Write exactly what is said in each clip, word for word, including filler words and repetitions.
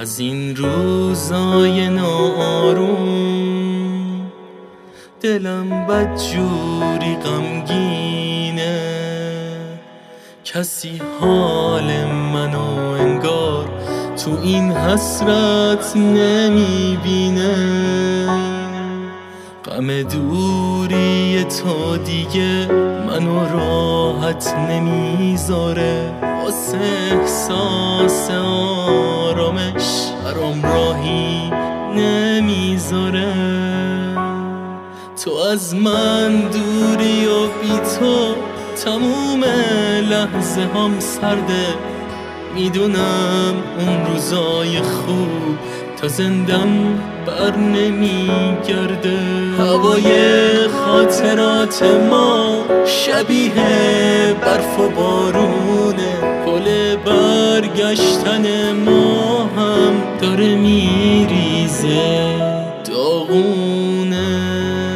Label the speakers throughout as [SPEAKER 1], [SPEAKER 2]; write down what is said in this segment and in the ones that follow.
[SPEAKER 1] از این روزای ناآروم دلم بدجوری غمگینه، کسی حال منو انگار تو این حسرت نمیبینه. غم دوری تو دیگه منو راحت نمیذاره، واسه احساس آرامش برام راهی نمیذاره. تو از من دوری و بی تو تموم لحظه هم سرده، میدونم اون روزای خوب تا زندم بر نمیگرده. هوای خاطرات ما شبیه برف و بارونه، پل برگشتن ما هم داره میریزه داغونه.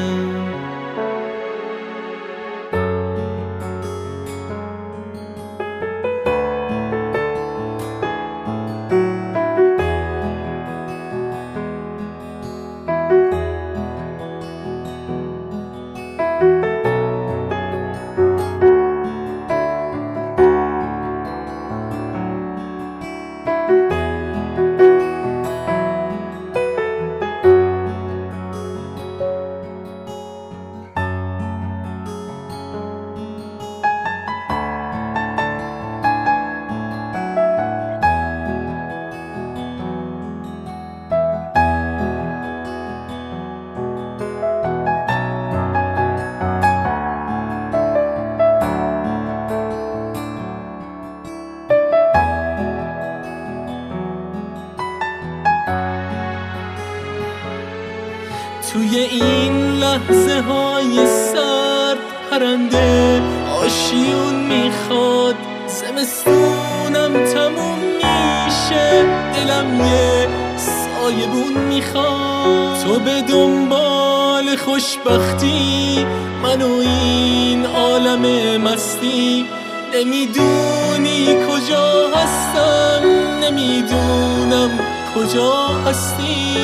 [SPEAKER 1] توی این لحظه های سرد پرنده آشیون میخواد، زمستونم تموم میشه، دلم یه سایبون میخواد. تو به دنبال خوشبختی، من و این عالم مستی، نمیدونی کجا هستم، نمیدونم کجا هستی.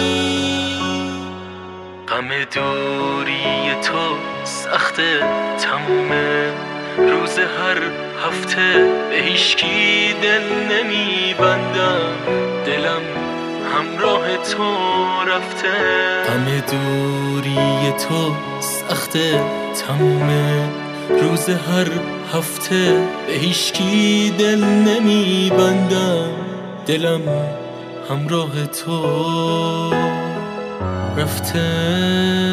[SPEAKER 1] غم دوری تو سخته تمومه، روز هر هفته به هیچکی دل نمیبندم، دلم همراه تو رفته. غم دوری تو سخته تمومه، روز هر هفته به هیچکی دل نمیبندم، دلم همراه تو رفته.